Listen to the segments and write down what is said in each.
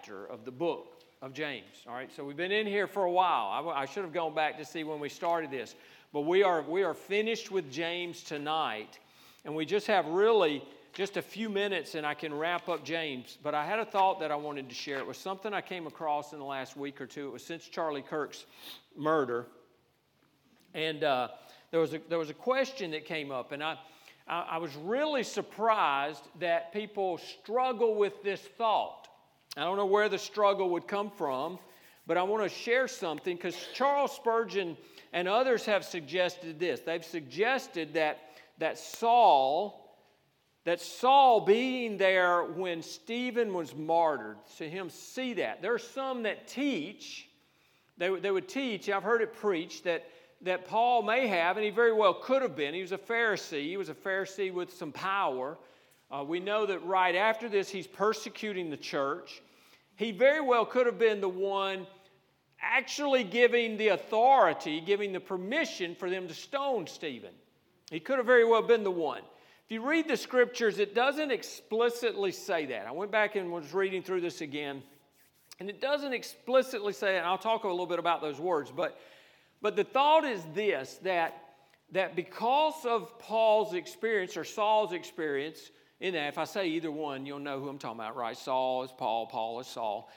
chapter of the book of James. All right, so we've been in here for a while. I should have gone back to see when we started this. But we are finished with James tonight. And we just have really just a few minutes and I can wrap up James. But I had a thought that I wanted to share. It was something I came across in the last week or two. It was since Charlie Kirk's murder. And there was a question that came up. And I was really surprised that people struggle with this thought. I don't know where the struggle would come from. But I want to share something because Charles Spurgeon and others have suggested this. They've suggested that Saul being there when Stephen was martyred, to him see that. There are some that teach, they would teach, I've heard it preached, that Paul may have, and he very well could have been. He was a Pharisee. He was a Pharisee with some power. We know that right after this, he's persecuting the church. He very well could have been the one actually giving the authority, giving the permission for them to stone Stephen. He could have very well been the one. If you read the scriptures, it doesn't explicitly say that. I went back and was reading through this again, and it doesn't explicitly say that. And I'll talk a little bit about those words. But the thought is this, that because of Paul's experience or Saul's experience, in that, if I say either one, you'll know who I'm talking about, right? Saul is Paul, Paul is Saul.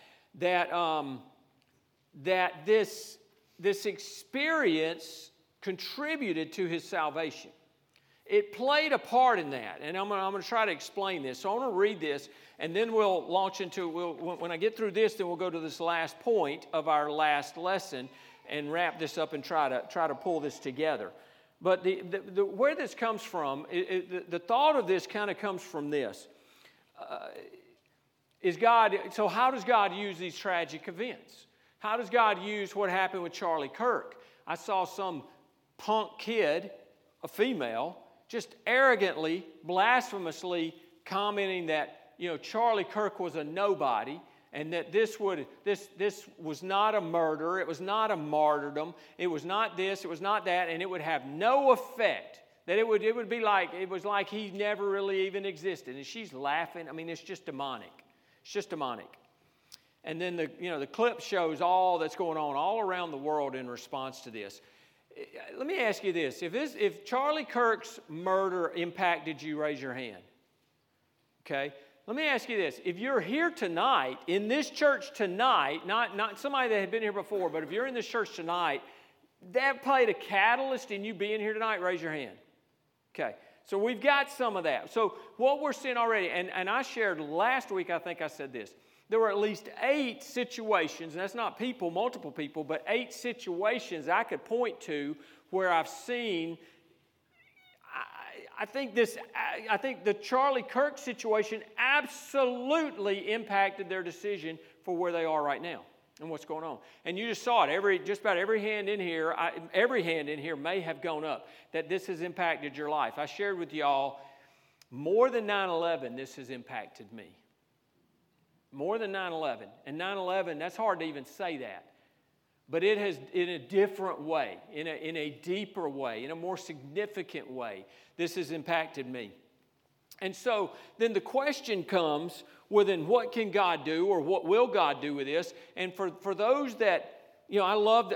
That this experience contributed to his salvation. It played a part in that, and I'm going to try to explain this. So I want to read this, and then we'll launch into, when I get through this, then we'll go to this last point of our last lesson and wrap this up and try to pull this together. But where this comes from, the thought of this kind of comes from this. So how does God use these tragic events? How does God use what happened with Charlie Kirk? I saw some punk kid, a female, just arrogantly, blasphemously commenting that, Charlie Kirk was a nobody and that this was not a murder, it was not a martyrdom, it was not this, it was not that, and it would have no effect. That it would be like, it was like he never really even existed. And she's laughing. I mean, it's just demonic. It's just demonic. And then the clip shows all that's going on all around the world in response to this. Let me ask you this. If Charlie Kirk's murder impacted you, raise your hand. Okay? Let me ask you this. If you're here tonight, in this church tonight, not somebody that had been here before, but if you're in this church tonight, that played a catalyst in you being here tonight, raise your hand. Okay. So we've got some of that. So what we're seeing already, and I shared last week, I think I said this. There were at least 8 situations, and that's not people, multiple people, but 8 situations I could point to where I've seen, I think the Charlie Kirk situation absolutely impacted their decision for where they are right now and what's going on. And you just saw it. Just about every hand in here may have gone up, that this has impacted your life. I shared with y'all, more than 9/11, this has impacted me. More than 9/11. And 9/11, that's hard to even say that. But it has, in a different way, in a deeper way, in a more significant way, this has impacted me. And so then the question comes, well then what can God do, or what will God do with this? And for those that, I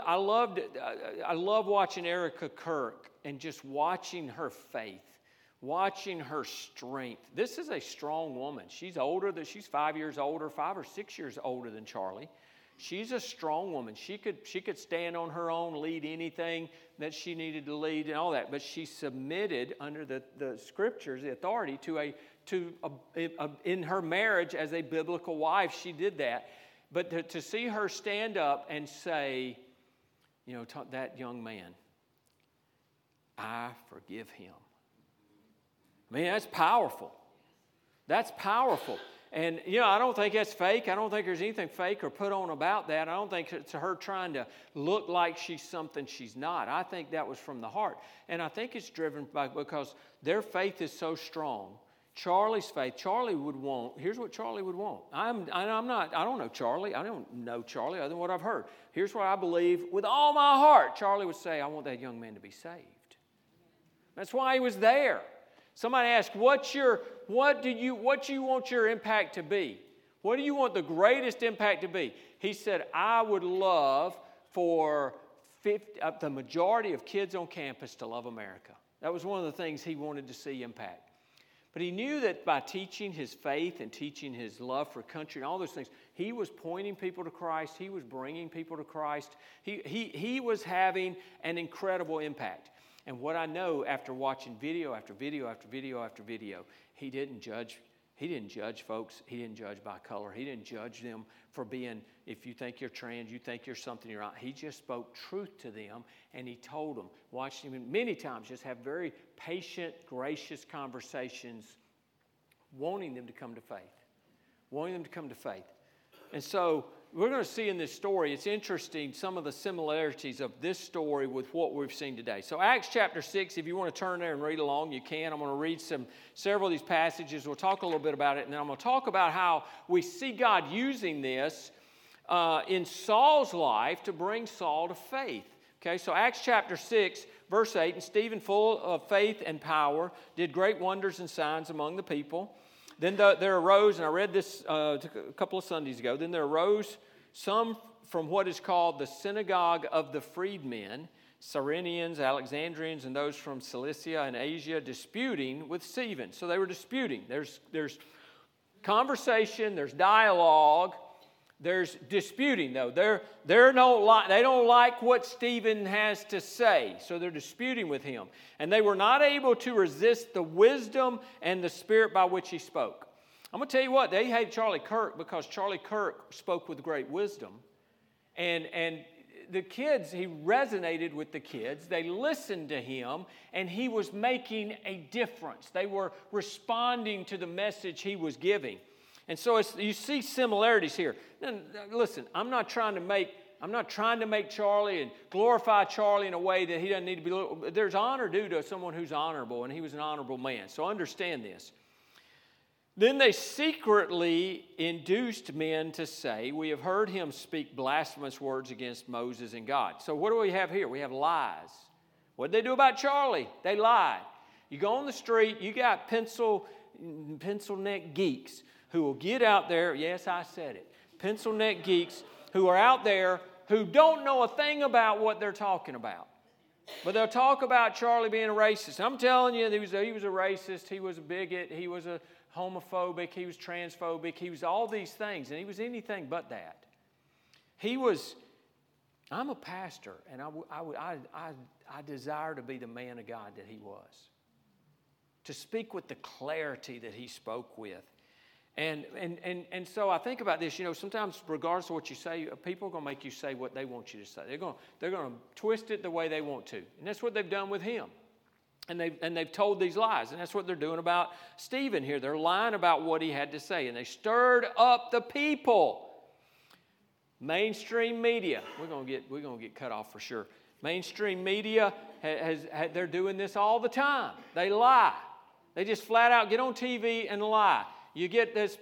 love watching Erica Kirk and just watching her faith. Watching her strength. This is a strong woman. She's older she's 5 years older, 5 or 6 years older than Charlie. She's a strong woman. She could stand on her own, lead anything that she needed to lead and all that. But she submitted under the scriptures, the authority in her marriage as a biblical wife. She did that. But to see her stand up and say, that young man, I forgive him. I mean, that's powerful. That's powerful. And, I don't think that's fake. I don't think there's anything fake or put on about that. I don't think it's her trying to look like she's something she's not. I think that was from the heart. And I think it's driven because their faith is so strong. Charlie's faith, here's what Charlie would want. I don't know Charlie. I don't know Charlie other than what I've heard. Here's what I believe with all my heart. Charlie would say, I want that young man to be saved. That's why he was there. Somebody asked, what do you want your impact to be? What do you want the greatest impact to be? He said, I would love for the majority of kids on campus to love America. That was one of the things he wanted to see impact. But he knew that by teaching his faith and teaching his love for country and all those things, he was pointing people to Christ. He was bringing people to Christ. He was having an incredible impact. And what I know after watching video after video after video after video, he didn't judge folks. He didn't judge by color. He didn't judge them for being, if you think you're trans, you think you're something you're not. He just spoke truth to them, and he told them, watched them many times just have very patient, gracious conversations, wanting them to come to faith. And so we're going to see in this story, it's interesting, some of the similarities of this story with what we've seen today. So Acts chapter 6, if you want to turn there and read along, you can. I'm going to read several of these passages. We'll talk a little bit about it, and then I'm going to talk about how we see God using this in Saul's life to bring Saul to faith. Okay, so Acts chapter 6, verse 8, and Stephen, full of faith and power, did great wonders and signs among the people. Then there arose, and I read this a couple of Sundays ago, then there arose some from what is called the synagogue of the freedmen, Cyrenians, Alexandrians, and those from Cilicia and Asia, disputing with Stephen. So they were disputing. There's conversation, there's dialogue, there's disputing though. They don't like what Stephen has to say, so they're disputing with him. And they were not able to resist the wisdom and the spirit by which he spoke. I'm going to tell you what, they hated Charlie Kirk because Charlie Kirk spoke with great wisdom. And the kids, he resonated with the kids. They listened to him, and he was making a difference. They were responding to the message he was giving. And so you see similarities here. Now, listen, I'm not trying to make Charlie and glorify Charlie in a way that he doesn't need to be. There's honor due to someone who's honorable, and he was an honorable man. So understand this. Then they secretly induced men to say, we have heard him speak blasphemous words against Moses and God. So what do we have here? We have lies. What did they do about Charlie? They lied. You go on the street, you got pencil neck geeks who will get out there, yes, I said it, pencil neck geeks who are out there who don't know a thing about what they're talking about. But they'll talk about Charlie being a racist. I'm telling you, he was a racist, he was a bigot, he was a homophobic, he was transphobic, he was all these things, and he was anything but that. I'm a pastor, and I desire to be the man of God that he was. To speak with the clarity that he spoke with. And so I think about this, sometimes regardless of what you say, people are going to make you say what they want you to say. They're going to twist it the way they want to. And that's what they've done with him. And they've told these lies. And that's what they're doing about Stephen here. They're lying about what he had to say. And they stirred up the people. Mainstream media. We're going to get cut off for sure. Mainstream media, they're doing this all the time. They lie. They just flat out get on TV and lie. You get this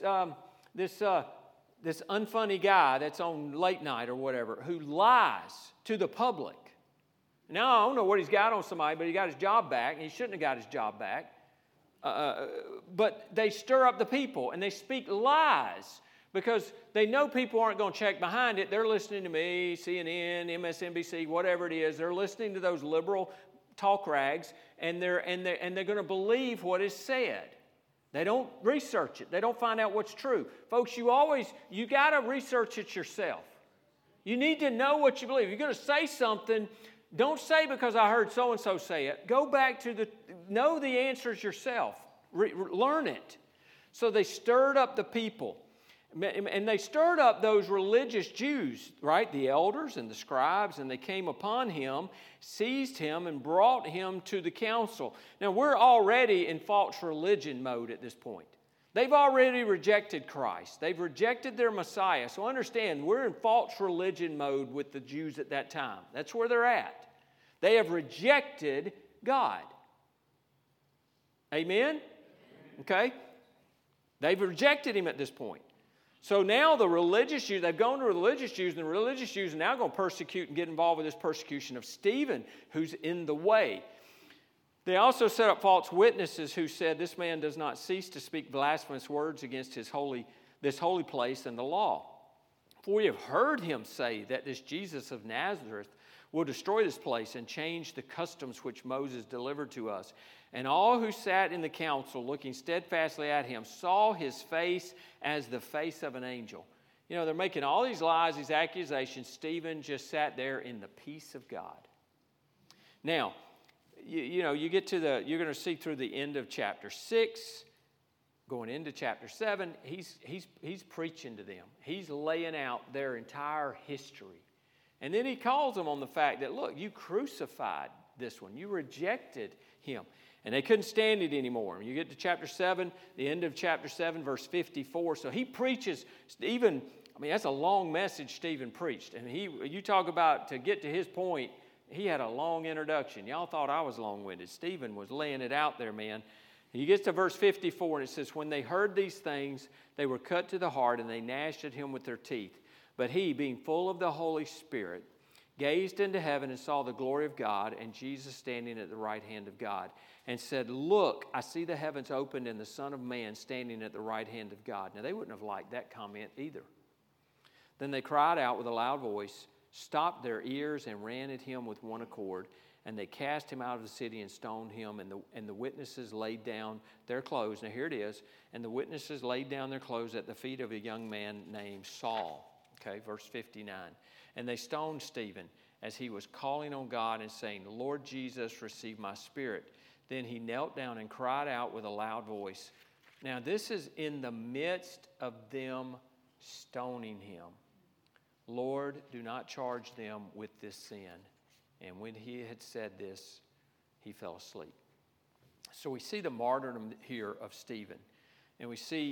unfunny guy that's on late night or whatever who lies to the public. Now, I don't know what he's got on somebody, but he got his job back, and he shouldn't have got his job back. But they stir up the people, and they speak lies because they know people aren't going to check behind it. They're listening to me, CNN, MSNBC, whatever it is. They're listening to those liberal talk rags, and they're going to believe what is said. They don't research it. They don't find out what's true. Folks, you got to research it yourself. You need to know what you believe. You're going to say something. Don't say because I heard so-and-so say it. Go back to know the answers yourself. Learn it. So they stirred up the people. And they stirred up those religious Jews, right? The elders and the scribes, and they came upon him, seized him, and brought him to the council. Now, we're already in false religion mode at this point. They've already rejected Christ. They've rejected their Messiah. So understand, we're in false religion mode with the Jews at that time. That's where they're at. They have rejected God. Amen? Okay? They've rejected him at this point. So now the religious Jews, they've gone to religious Jews, and the religious Jews are now going to persecute and get involved with this persecution of Stephen, who's in the way. They also set up false witnesses who said, this man does not cease to speak blasphemous words against his holy this holy place and the law. For we have heard him say that this Jesus of Nazareth will destroy this place and change the customs which Moses delivered to us. And all who sat in the council, looking steadfastly at him, saw his face as the face of an angel. You know, they're making all these lies, these accusations. Stephen just sat there in the peace of God. Now, you get to you're going to see through the end of chapter 6, going into chapter 7, he's preaching to them. He's laying out their entire history. And then he calls them on the fact that, look, you crucified this one. You rejected him. And they couldn't stand it anymore. You get to chapter 7, the end of chapter 7, verse 54. So he preaches, that's a long message Stephen preached. And you talk about, to get to his point, he had a long introduction. Y'all thought I was long-winded. Stephen was laying it out there, man. He gets to verse 54, and it says, when they heard these things, they were cut to the heart, and they gnashed at him with their teeth. But he, being full of the Holy Spirit, gazed into heaven and saw the glory of God and Jesus standing at the right hand of God, and said, look, I see the heavens opened and the Son of Man standing at the right hand of God. Now, they wouldn't have liked that comment either. Then they cried out with a loud voice, stopped their ears, and ran at him with one accord. And they cast him out of the city and stoned him, and the witnesses laid down their clothes. Now, here it is. And the witnesses laid down their clothes at the feet of a young man named Saul. Okay, verse 59. And they stoned Stephen as he was calling on God and saying, Lord Jesus, receive my spirit. Then he knelt down and cried out with a loud voice. Now, this is in the midst of them stoning him. Lord, do not charge them with this sin. And when he had said this, he fell asleep. So we see the martyrdom here of Stephen. And we see,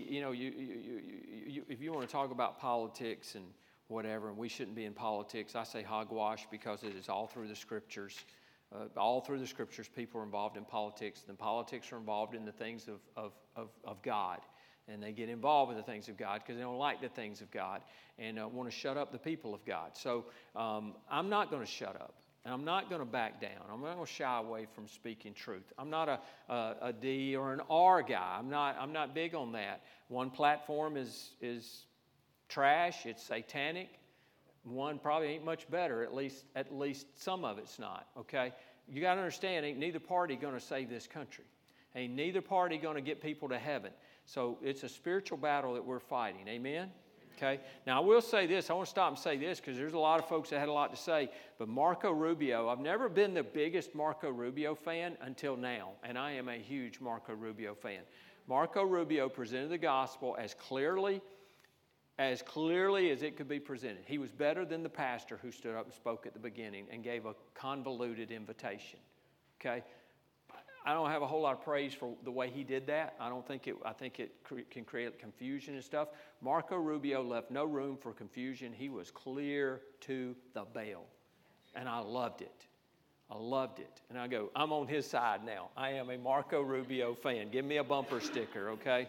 if you want to talk about politics and whatever, and we shouldn't be in politics, I say hogwash because it is all through the Scriptures. All through the Scriptures, people are involved in politics. And politics are involved in the things of God. And they get involved with the things of God because they don't like the things of God and want to shut up the people of God. So I'm not going to shut up. And I'm not going to back down. I'm not going to shy away from speaking truth. I'm not a D or an R guy. I'm not big on that. One platform is trash. It's satanic. One probably ain't much better. At least some of it's not. Okay. You got to understand, ain't neither party going to save this country. Ain't neither party going to get people to heaven. So it's a spiritual battle that we're fighting. Amen. Okay. Now, I will say this. I want to stop and say this because there's a lot of folks that had a lot to say. But Marco Rubio, I've never been the biggest Marco Rubio fan until now. And I am a huge Marco Rubio fan. Marco Rubio presented the gospel as clearly as it could be presented. He was better than the pastor who stood up and spoke at the beginning and gave a convoluted invitation. Okay. I don't have a whole lot of praise for the way he did that. I think it can create confusion and stuff. Marco Rubio left no room for confusion. He was clear to the bell. And I loved it. And I go, I'm on his side now. I am a Marco Rubio fan. Give me a bumper sticker, okay?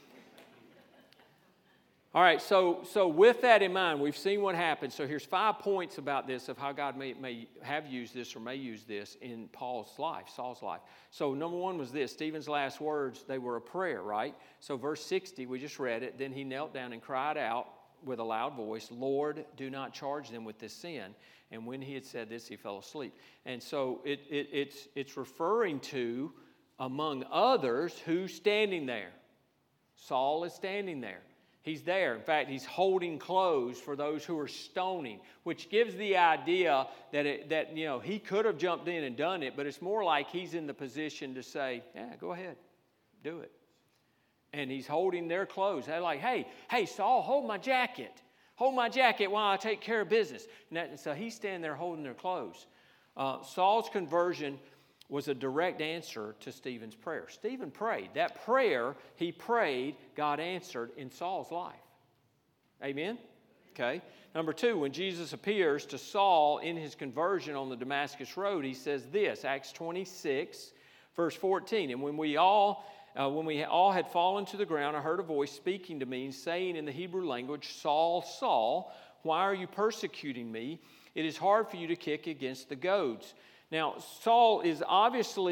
All right, so with that in mind, we've seen what happened. So here's 5 points about this of how God may have used this or may use this in Saul's life. So number 1 was this. Stephen's last words, they were a prayer, right? So verse 60, we just read it. Then he knelt down and cried out with a loud voice, Lord, do not charge them with this sin. And when he had said this, he fell asleep. And so it's referring to, among others, who's standing there. Saul is standing there. He's there. In fact, he's holding clothes for those who are stoning, which gives the idea that he could have jumped in and done it, but it's more like he's in the position to say, yeah, go ahead, do it. And he's holding their clothes. They're like, hey, Saul, hold my jacket. Hold my jacket while I take care of business. And so he's standing there holding their clothes. Saul's conversion was a direct answer to Stephen's prayer. Stephen prayed. That prayer he prayed, God answered in Saul's life. Amen? Okay. Number 2, when Jesus appears to Saul in his conversion on the Damascus Road, he says this, Acts 26, verse 14. And when we all had fallen to the ground, I heard a voice speaking to me, saying in the Hebrew language, Saul, Saul, why are you persecuting me? It is hard for you to kick against the goads. Now, Saul is obviously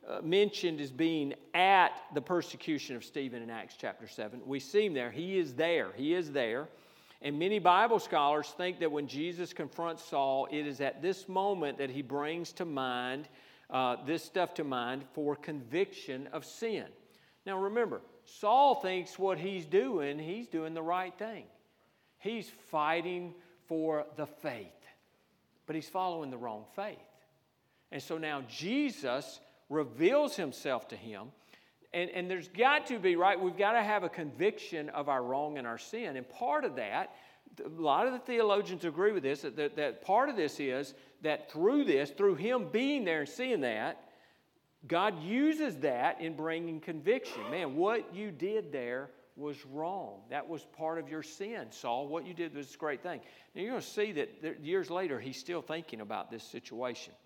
mentioned as being at the persecution of Stephen in Acts chapter 7. We see him there. He is there. He is there. And many Bible scholars think that when Jesus confronts Saul, it is at this moment that he brings to mind this stuff to mind for conviction of sin. Now remember, Saul thinks what he's doing the right thing. He's fighting for the faith, but he's following the wrong faith. And so now Jesus reveals himself to him, and there's got to be, right, we've got to have a conviction of our wrong and our sin. And part of that, a lot of the theologians agree with this, that part of this is that through him being there and seeing that, God uses that in bringing conviction. Man, what you did there was wrong. That was part of your sin, Saul. What you did was this great thing. Now you're going to see that years later he's still thinking about this situation.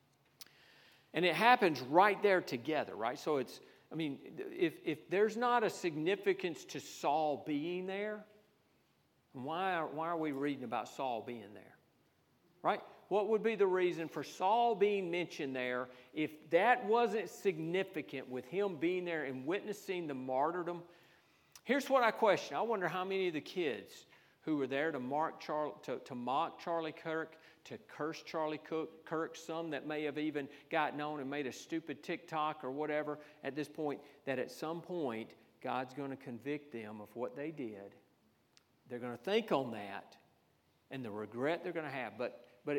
And it happens right there together, right? So it's, I mean, if there's not a significance to Saul being there, why are we reading about Saul being there? Right? What would be the reason for Saul being mentioned there if that wasn't significant with him being there and witnessing the martyrdom? Here's what I question. I wonder how many of the kids who were there to mock Charlie Kirk, to curse Charlie Kirk, some that may have even gotten on and made a stupid TikTok or whatever at this point, that at some point God's going to convict them of what they did. They're going to think on that and the regret they're going to have. But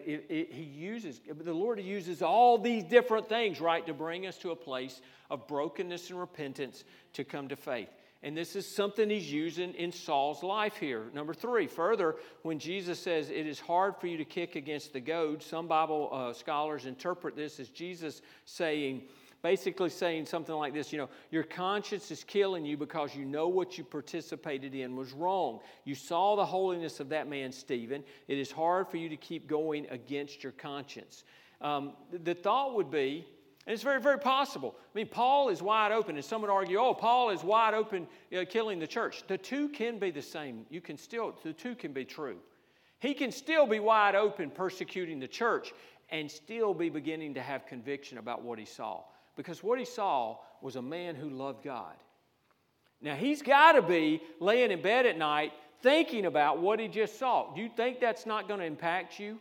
the Lord uses all these different things, right, to bring us to a place of brokenness and repentance to come to faith. And this is something he's using in Saul's life here. Number 3, further, when Jesus says it is hard for you to kick against the goad, some Bible scholars interpret this as Jesus basically saying something like this, your conscience is killing you because you know what you participated in was wrong. You saw the holiness of that man, Stephen. It is hard for you to keep going against your conscience. The thought would be, and it's very, very possible. I mean, Paul is wide open, and some would argue, Paul is wide open killing the church. The two can be the same. The two can be true. He can still be wide open persecuting the church and still be beginning to have conviction about what he saw. Because what he saw was a man who loved God. Now, he's got to be laying in bed at night thinking about what he just saw. Do you think that's not going to impact you?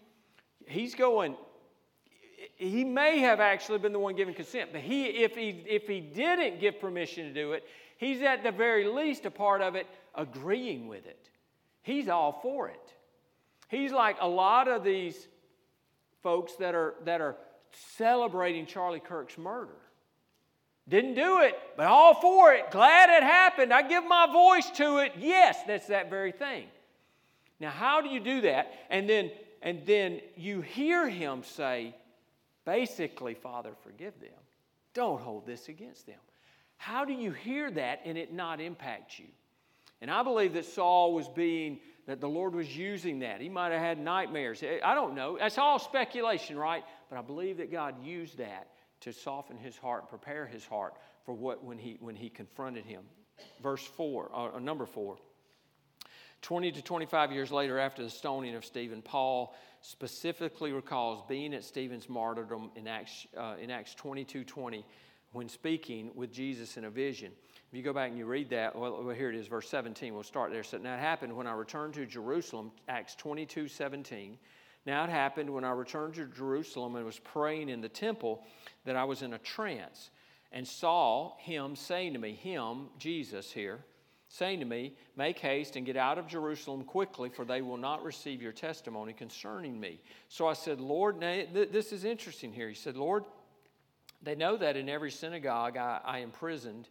He may have actually been the one giving consent, but if he didn't give permission to do it, he's at the very least a part of it agreeing with it. He's all for it. He's like a lot of these folks that are celebrating Charlie Kirk's murder. Didn't do it, but all for it. Glad it happened. I give my voice to it. Yes, that's that very thing. Now, how do you do that? And then you hear him say, basically, Father, forgive them. Don't hold this against them. How do you hear that and it not impact you? And I believe that that the Lord was using that. He might have had nightmares. I don't know. That's all speculation, right? But I believe that God used that to soften his heart, prepare his heart for when he confronted him. Number 4. 20 to 25 years later, after the stoning of Stephen, Paul specifically recalls being at Stephen's martyrdom in Acts 22:20 when speaking with Jesus in a vision. If you go back and you read that, well, here it is, verse 17. We'll start there. So now it happened when I returned to Jerusalem, Acts 22:17. Now it happened when I returned to Jerusalem and was praying in the temple that I was in a trance and saw him saying to me, Jesus here, saying to me, make haste and get out of Jerusalem quickly, for they will not receive your testimony concerning me. So I said, Lord, this is interesting here. He said, Lord, they know that in every synagogue I imprisoned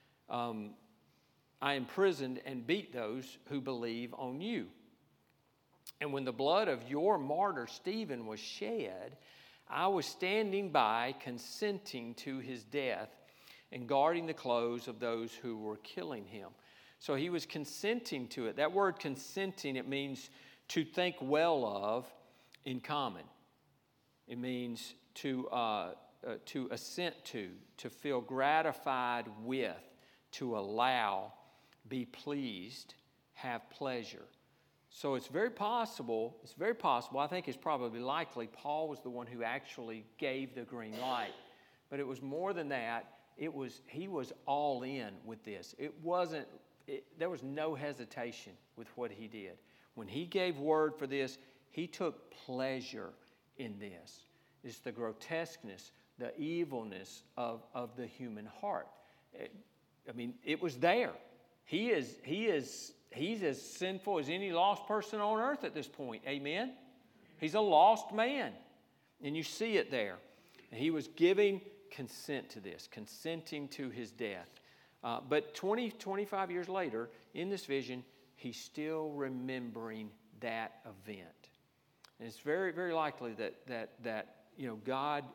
and beat those who believe on you. And when the blood of your martyr Stephen was shed, I was standing by consenting to his death and guarding the clothes of those who were killing him. So he was consenting to it. That word consenting, it means to think well of in common. It means to assent to feel gratified with, to allow, be pleased, have pleasure. So it's very possible, I think it's probably likely, Paul was the one who actually gave the green light. but it was more than that. He was all in with this. There was no hesitation with what he did. When he gave word for this, he took pleasure in this. It's the grotesqueness, the evilness of the human heart. It was there. He's as sinful as any lost person on earth at this point. Amen? He's a lost man. And you see it there. And he was giving consent to this, consenting to his death. But 25 years later, in this vision, he's still remembering that event. And it's very, very likely that God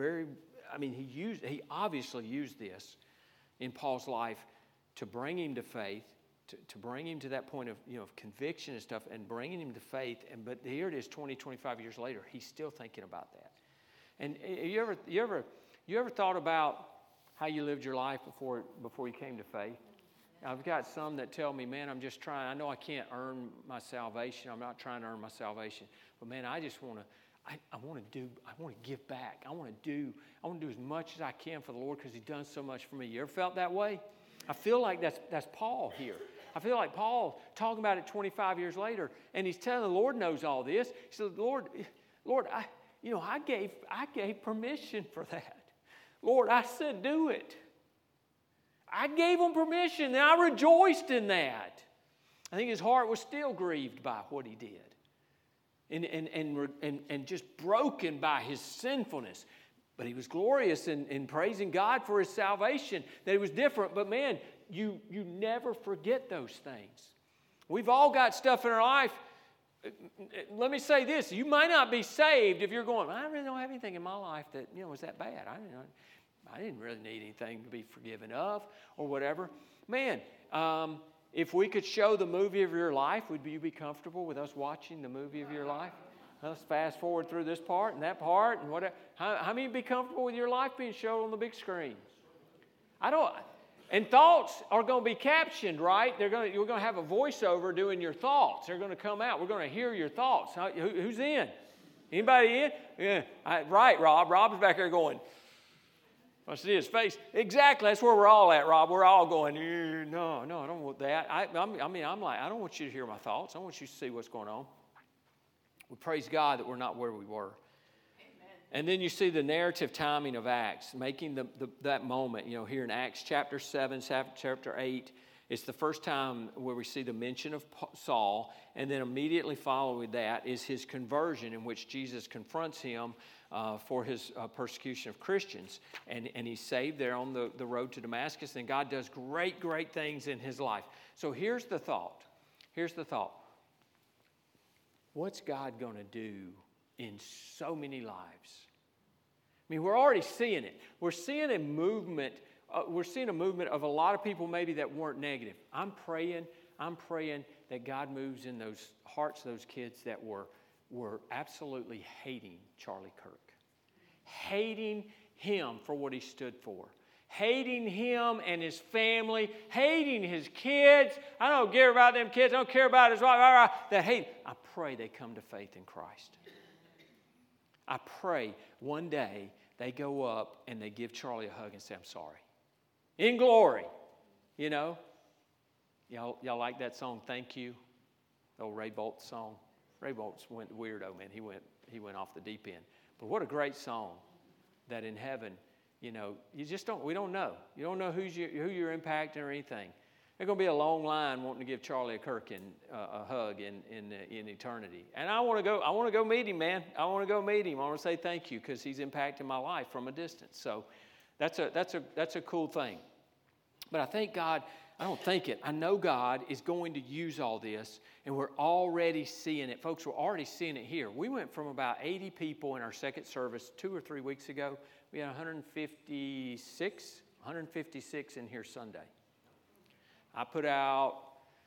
he obviously used this in Paul's life to bring him to faith, to bring him to that point of conviction and stuff, and bringing him to faith. But here it is, 25 years later, he's still thinking about that. And you ever thought about how you lived your life before you came to faith? I've got some that tell me, man, I'm just trying. I know I can't earn my salvation. I'm not trying to earn my salvation, but man, I just want to. I want to give back. I want to do as much as I can for the Lord because He's done so much for me. You ever felt that way? I feel like that's Paul here. I feel like Paul talking about it 25 years later, and he's telling the Lord knows all this. He said, Lord, I gave permission for that. Lord, I said do it. I gave him permission, and I rejoiced in that. I think his heart was still grieved by what he did. And just broken by his sinfulness. But he was glorious in praising God for his salvation, that he was different. But man, you never forget those things. We've all got stuff in our life. Let me say this. You might not be saved if you're going, I really don't have anything in my life that was that bad. I didn't really need anything to be forgiven of or whatever. Man, if we could show the movie of your life, would you be comfortable with us watching the movie of your life? Let's fast forward through this part and that part and whatever. How many would be comfortable with your life being shown on the big screen? I don't. And thoughts are going to be captioned, right? You're going to have a voiceover doing your thoughts. They're going to come out. We're going to hear your thoughts. Who's in? Anybody in? Yeah. Right, Rob. Rob's back there going. I see his face. Exactly. That's where we're all at, Rob. We're all going, no, I don't want that. I'm like, I don't want you to hear my thoughts. I want you to see what's going on. We praise God that we're not where we were. Amen. And then you see the narrative timing of Acts, making that moment, here in Acts chapter 7, chapter 8. It's the first time where we see the mention of Saul, and then immediately following that is his conversion, in which Jesus confronts him for his persecution of Christians. And he's saved there on the road to Damascus, and God does great, great things in his life. So here's the thought. What's God going to do in so many lives? I mean, we're already seeing it. We're seeing a movement. We're seeing a movement of a lot of people maybe that weren't negative. I'm praying that God moves in those hearts of those kids that were absolutely hating Charlie Kirk. Hating him for what he stood for. Hating him and his family. Hating his kids. I don't care about them kids. I don't care about his wife. That hate. I pray they come to faith in Christ. I pray one day they go up and they give Charlie a hug and say, I'm sorry. In glory. Y'all like that song, Thank You? The old Ray Boltz song. Ray Boltz went weirdo, man. He went off the deep end. But what a great song that in heaven, we don't know. You don't know who you're impacting or anything. There's going to be a long line wanting to give Charlie a hug in eternity. And I want to go meet him, man. I want to go meet him. I want to say thank you because he's impacting my life from a distance. So that's a cool thing. But I thank God. I don't think it. I know God is going to use all this, and we're already seeing it. Folks, we're already seeing it here. We went from about 80 people in our second service 2 or 3 weeks ago. We had 156 in here Sunday. I put out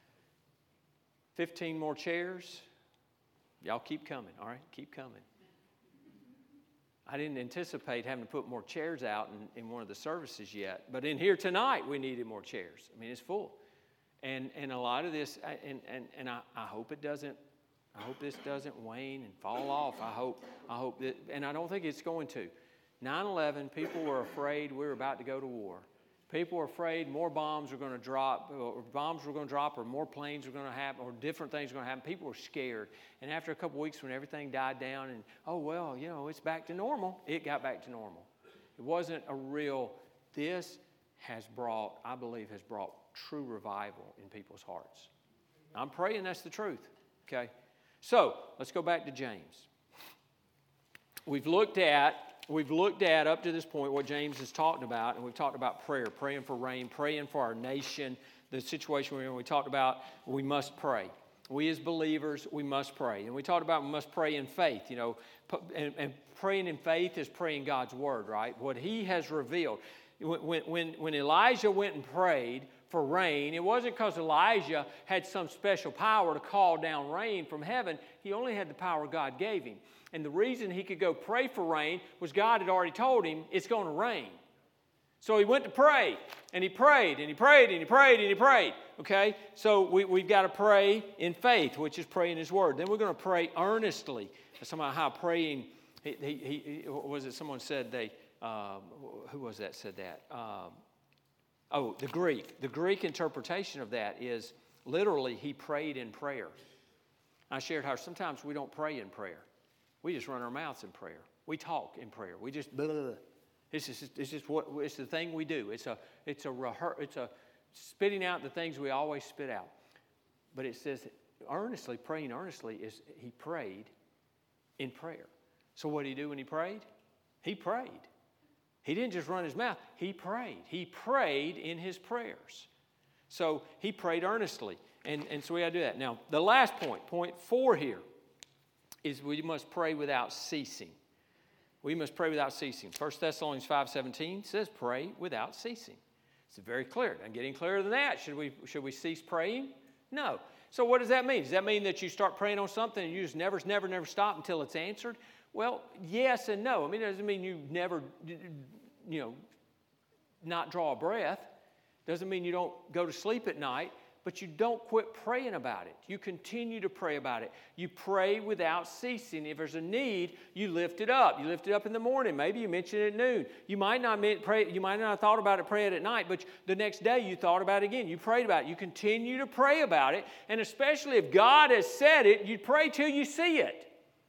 15 more chairs. Y'all keep coming, all right? Keep coming. I didn't anticipate having to put more chairs out in one of the services yet. But in here tonight, we needed more chairs. I mean, it's full. And a lot of this, and I hope it doesn't, I hope this doesn't wane and fall off. I hope that, and I don't think it's going to. 9/11, people were afraid we were about to go to war. People were afraid more bombs were going to drop, or more planes were going to happen, or different things were going to happen. People were scared. And after a couple weeks when everything died down and, it's back to normal, it got back to normal. It wasn't a real, this I believe has brought true revival in people's hearts. I'm praying that's the truth, okay? So, let's go back to James. We've looked at up to this point what James has talked about, and we've talked about prayer, praying for rain, praying for our nation, the situation we're in. We talked about we must pray. We as believers, we must pray. And we talked about we must pray in faith, and praying in faith is praying God's word, right? What he has revealed. When Elijah went and prayed for rain, it wasn't because Elijah had some special power to call down rain from heaven. He only had the power God gave him. And the reason he could go pray for rain was God had already told him it's going to rain. So he went to pray, and he prayed, and he prayed, and he prayed, and he prayed. Okay? So we've got to pray in faith, which is praying his word. Then we're going to pray earnestly. Somehow how praying, someone said who was that said that? The Greek. The Greek interpretation of that is literally he prayed in prayer. I shared how sometimes we don't pray in prayer. We just run our mouths in prayer. We talk in prayer. We just blah, blah, blah. It's the thing we do. It's a spitting out the things we always spit out. But it says praying earnestly is he prayed in prayer. So what did he do when he prayed? He prayed. He didn't just run his mouth. He prayed. He prayed in his prayers. So he prayed earnestly. And so we got to do that. Now, the last point 4 here, is we must pray without ceasing. We must pray without ceasing. 1 Thessalonians 5:17 says pray without ceasing. It's very clear. And getting clearer than that, should we cease praying? No. So what does that mean? Does that mean that you start praying on something and you just never stop until it's answered? Well, yes and no. I mean, it doesn't mean you never, not draw a breath. Doesn't mean you don't go to sleep at night. But you don't quit praying about it. You continue to pray about it. You pray without ceasing. If there's a need, you lift it up. You lift it up in the morning. Maybe you mention it at noon. You might not have thought about it, pray it at night, but the next day you thought about it again. You prayed about it. You continue to pray about it. And especially if God has said it, you pray till you see it.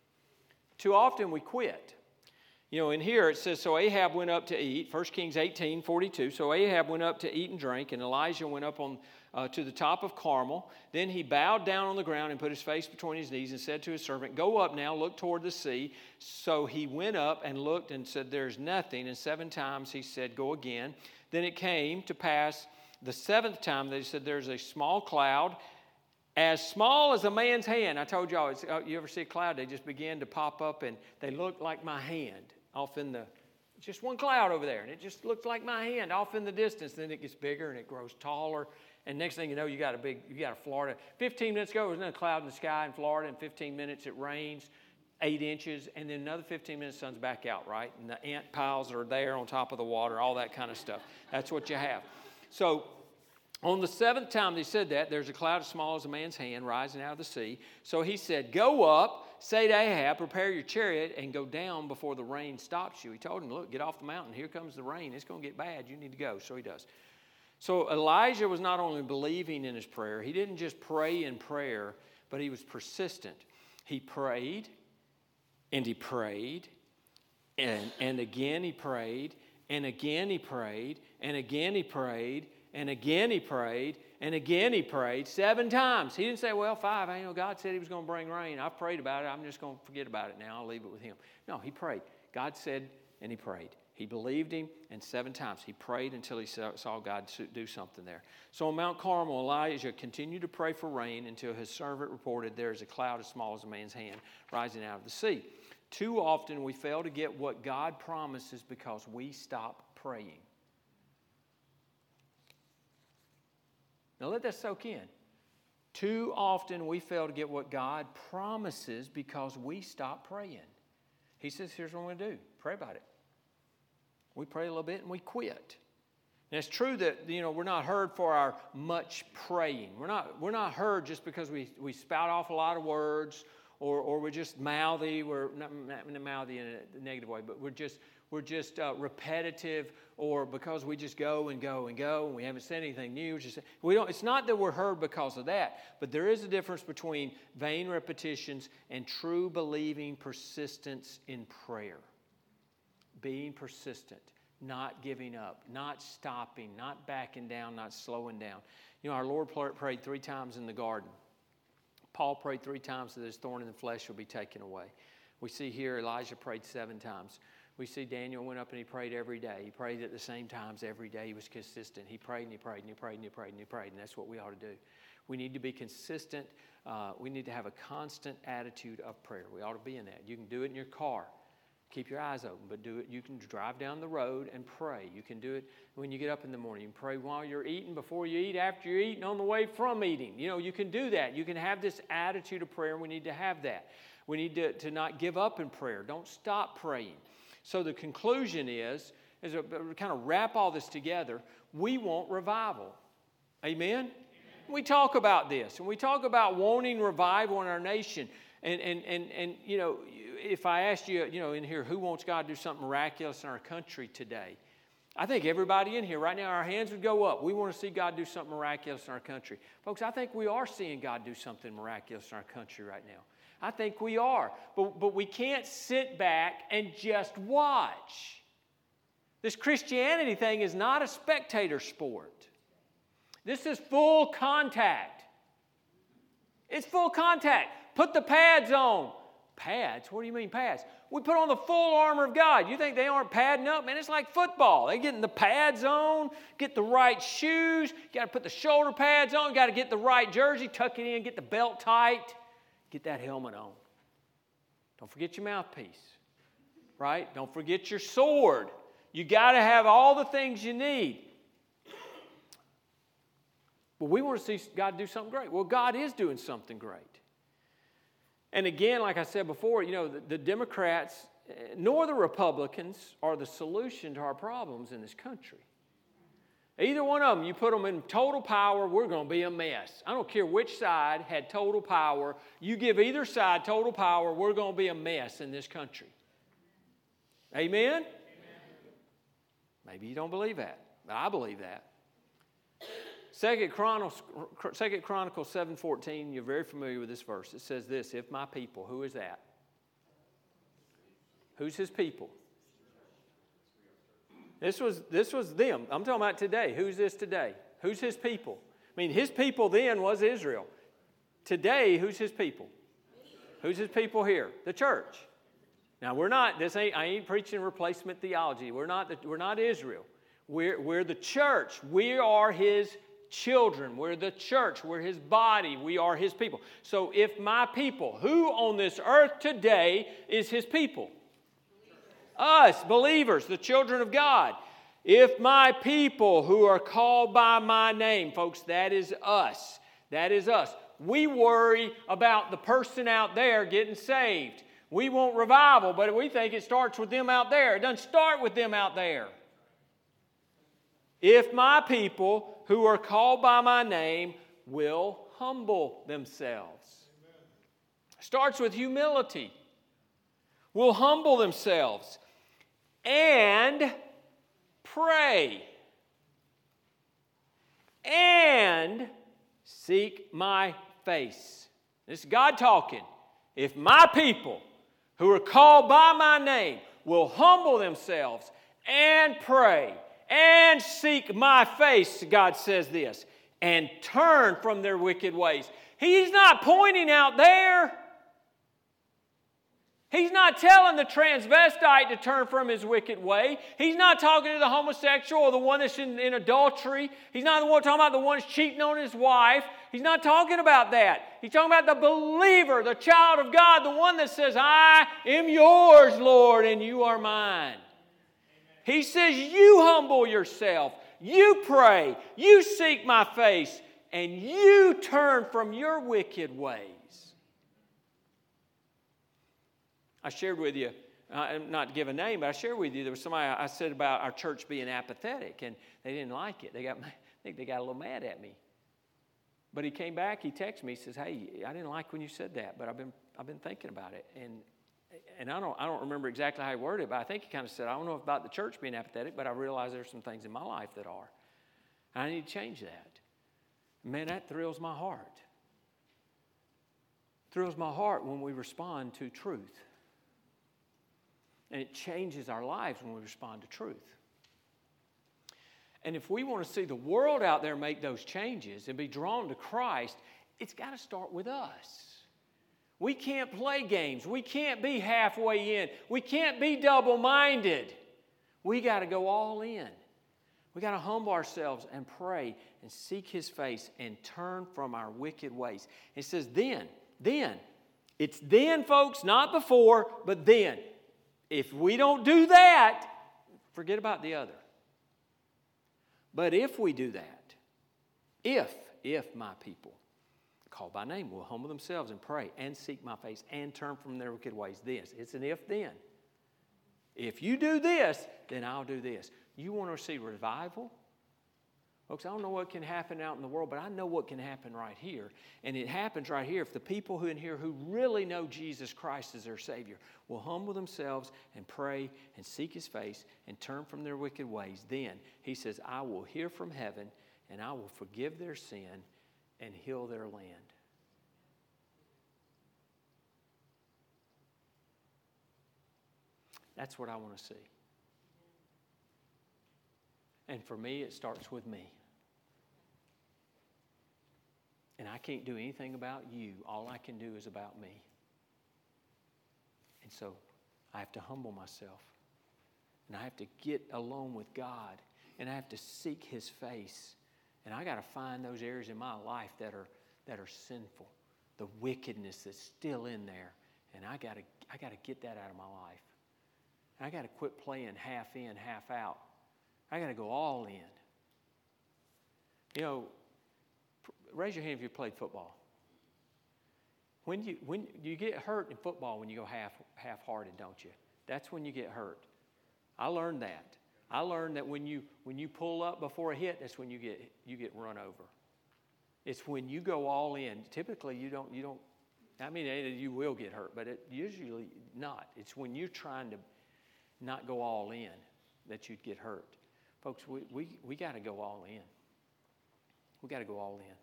Too often we quit. In here it says, so Ahab went up to eat, 1 Kings 18:42. So Ahab went up to eat and drink, and Elijah went up to the top of Carmel. Then he bowed down on the ground and put his face between his knees and said to his servant, go up now, look toward the sea. So he went up and looked and said, there's nothing. And 7 times he said, go again. Then it came to pass the 7th time that he said, there's a small cloud, as small as a man's hand. I told y'all, you ever see a cloud? They just begin to pop up and they look like my hand. Off in just one cloud over there, and it just looks like my hand off in the distance. Then it gets bigger and it grows taller, and next thing you know, you got a Florida. 15 minutes ago, there was another cloud in the sky in Florida. In 15 minutes, it rains 8 inches, and then another 15 minutes, sun's back out, right? And the ant piles are there on top of the water, all that kind of stuff. That's what you have. So on the 7th time they said that, there's a cloud as small as a man's hand rising out of the sea. So he said, go up, say to Ahab, prepare your chariot and go down before the rain stops you. He told him, look, get off the mountain. Here comes the rain. It's going to get bad. You need to go. So he does. So Elijah was not only believing in his prayer, he didn't just pray in prayer, but he was persistent. He prayed, and he prayed, and again he prayed, and again he prayed, and again he prayed, and again he prayed, and again he prayed 7 times. He didn't say, well, 5. God said he was going to bring rain. I've prayed about it. I'm just going to forget about it now. I'll leave it with him. No, he prayed. God said, and he prayed. He believed him, and 7 times. He prayed until he saw God do something there. So on Mount Carmel, Elijah continued to pray for rain until his servant reported there is a cloud as small as a man's hand rising out of the sea. Too often we fail to get what God promises because we stop praying. Now let that soak in. Too often we fail to get what God promises because we stop praying. He says, here's what I'm going to do. Pray about it. We pray a little bit and we quit. And it's true that, we're not heard for our much praying. We're not heard just because we spout off a lot of words or we're just mouthy. We're not mouthy in a negative way, but repetitive, or because we just go and go and go and we haven't said anything new. It's not that we're heard because of that, but there is a difference between vain repetitions and true believing persistence in prayer. Being persistent, not giving up, not stopping, not backing down, not slowing down. You know, our Lord prayed 3 times in the garden. Paul prayed 3 times that his thorn in the flesh will be taken away. We see here Elijah prayed 7 times. We see Daniel went up and he prayed every day. He prayed at the same times every day. He was consistent. He prayed and he prayed and he prayed and he prayed and he prayed. And that's what we ought to do. We need to be consistent. We need to have a constant attitude of prayer. We ought to be in that. You can do it in your car. Keep your eyes open, but do it. You can drive down the road and pray. You can do it when you get up in the morning. You can pray while you're eating, before you eat, after you're eating, on the way from eating. You know, you can do that. You can have this attitude of prayer, and we need to have that. We need to not give up in prayer. Don't stop praying. So the conclusion is to kind of wrap all this together, we want revival. Amen? We talk about this, and we talk about wanting revival in our nation. And you know, if I asked you, you know, in here, who wants God to do something miraculous in our country today? I think everybody in here right now, our hands would go up. We want to see God do something miraculous in our country. Folks, I think we are seeing God do something miraculous in our country right now. I think we are. But we can't sit back and just watch. This Christianity thing is not a spectator sport. This is full contact. It's full contact. Put the pads on. Pads? What do you mean pads? We put on the full armor of God. You think they aren't padding up? Man, it's like football. They're getting the pads on, get the right shoes, got to put the shoulder pads on, got to get the right jersey, tuck it in, get the belt tight, get that helmet on. Don't forget your mouthpiece, right? Don't forget your sword. You got to have all the things you need. But we want to see God do something great. Well, God is doing something great. And again, like I said before, you know, the Democrats nor the Republicans are the solution to our problems in this country. Either one of them, you put them in total power, we're going to be a mess. I don't care which side had total power. You give either side total power, we're going to be a mess in this country. Amen? Amen. Maybe you don't believe that, but I believe that. 2 Chronicles 7:14, you're very familiar with this verse. It says this, if my people, who is that? Who's his people? This was them. I'm talking about today. Who's this today? Who's his people? I mean, his people then was Israel. Today, who's his people? Who's his people here? The church. Now, I ain't preaching replacement theology. We're not Israel. We're the church. We are his children. We're the church. We're his body. We are his people. So if my people, who on this earth today is his people? Us, believers, the children of God. If my people who are called by my name, folks, that is us. That is us. We worry about the person out there getting saved. We want revival, but we think it starts with them out there. It doesn't start with them out there. If my people who are called by my name will humble themselves. Starts with humility. Will humble themselves and pray and seek my face. This is God talking. If my people who are called by my name will humble themselves and pray and seek my face, God says this, and turn from their wicked ways. He's not pointing out there. He's not telling the transvestite to turn from his wicked way. He's not talking to the homosexual or the one that's in adultery. He's not talking about the one that's cheating on his wife. He's not talking about that. He's talking about the believer, the child of God, the one that says, I am yours, Lord, and you are mine. He says, you humble yourself, you pray, you seek my face, and you turn from your wicked ways. I shared with you, not to give a name, but I shared with you, there was somebody I said about our church being apathetic, and they didn't like it. I think they got a little mad at me. But he came back, he texted me, he says, hey, I didn't like when you said that, but I've been thinking about it. And and I don't remember exactly how he worded it, but I think he kind of said, I don't know about the church being apathetic, but I realize there's some things in my life that are. And I need to change that. Man, that thrills my heart. Thrills my heart when we respond to truth. And it changes our lives when we respond to truth. And if we want to see the world out there make those changes and be drawn to Christ, it's got to start with us. We can't play games. We can't be halfway in. We can't be double-minded. We got to go all in. We got to humble ourselves and pray and seek His face and turn from our wicked ways. It says then. It's then, folks, not before, but then. If we don't do that, forget about the other. But if we do that, if my people called by name will humble themselves and pray and seek my face and turn from their wicked ways, it's an if then. If you do this, then I'll do this. You want to see revival? Folks, I don't know what can happen out in the world, but I know what can happen right here. And it happens right here if the people who in here who really know Jesus Christ as their Savior will humble themselves and pray and seek His face and turn from their wicked ways. Then He says, I will hear from heaven and I will forgive their sin and heal their land. That's what I want to see. And for me, it starts with me. And I can't do anything about you. All I can do is about me. And so I have to humble myself. And I have to get alone with God. And I have to seek His face. And I got to find those areas in my life that are sinful. The wickedness that's still in there. And I got to get that out of my life. And I got to quit playing half in, half out. I got to go all in. You know, raise your hand if you played football. When you get hurt in football when you go half-hearted, don't you? That's when you get hurt. I learned that. I learned that when you pull up before a hit, that's when you get run over. It's when you go all in. Typically, you don't. I mean, you will get hurt, but it usually not. It's when you're trying to not go all in that you'd get hurt. Folks, we got to go all in. We got to go all in.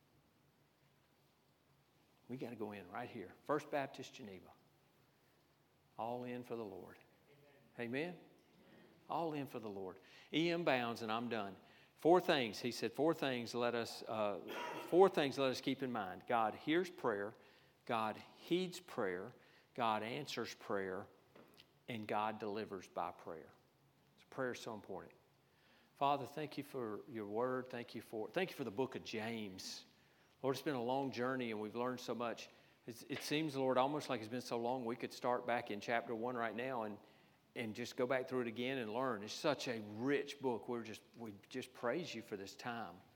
We got to go in right here. First Baptist Geneva. All in for the Lord. Amen? Amen? All in for the Lord. E.M. Bounds, and I'm done. 4 things. He said 4 things let us keep in mind. God hears prayer. God heeds prayer. God answers prayer. And God delivers by prayer. So prayer is so important. Father, thank you for your word. Thank you for the book of James. Lord, it's been a long journey and we've learned so much. It seems, Lord, almost like it's been so long we could start back in chapter 1 right now and just go back through it again and learn. It's such a rich book. We just praise you for this time.